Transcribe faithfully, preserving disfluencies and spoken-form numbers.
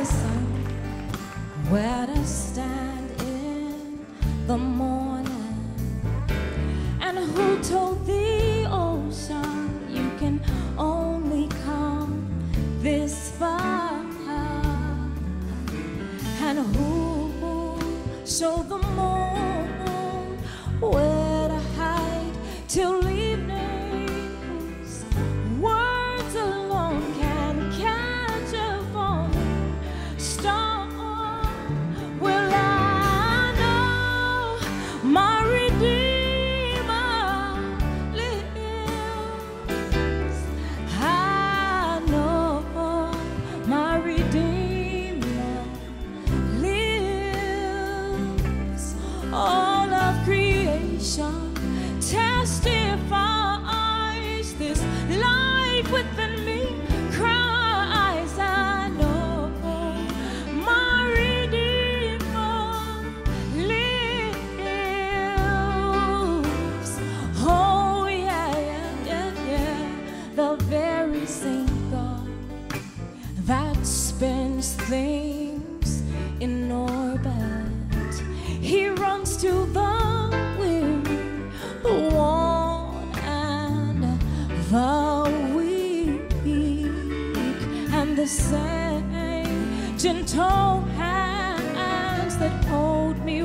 the sun, where to stand in the morning, and who told the ocean you can only come this far, and who showed the moon where to hide till evening, whose words alone can catch a falling star. Well, I know my Redeemer lives. I know my Redeemer lives. All of creation testifies, this life within me cries. I know my Redeemer lives. Oh yeah, yeah, yeah, yeah. The very same God that spins things in orbit, He runs to the weary, the worn, and the weak, and the same gentle hands that hold me